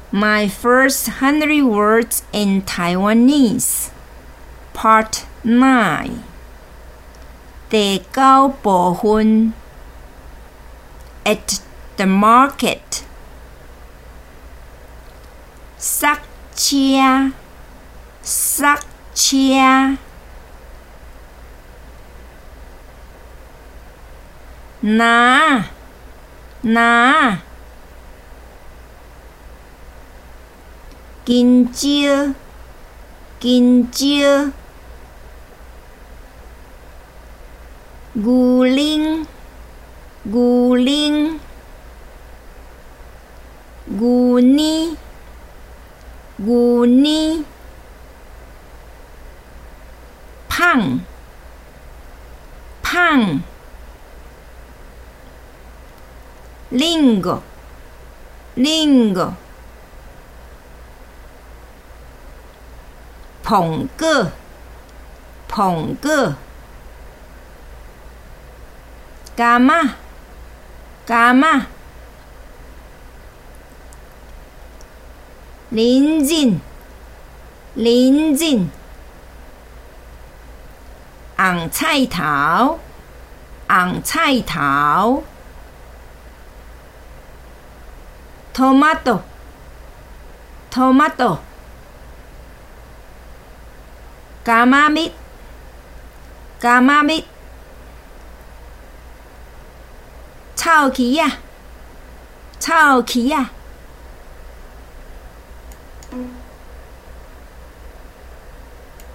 My first 100 words in Taiwanese Part 9第9部分 At the market 塞車塞車拿金蕉牛奶胖lingo捧果伽马邻近红菜头tomato 伽马蜜臭棋仔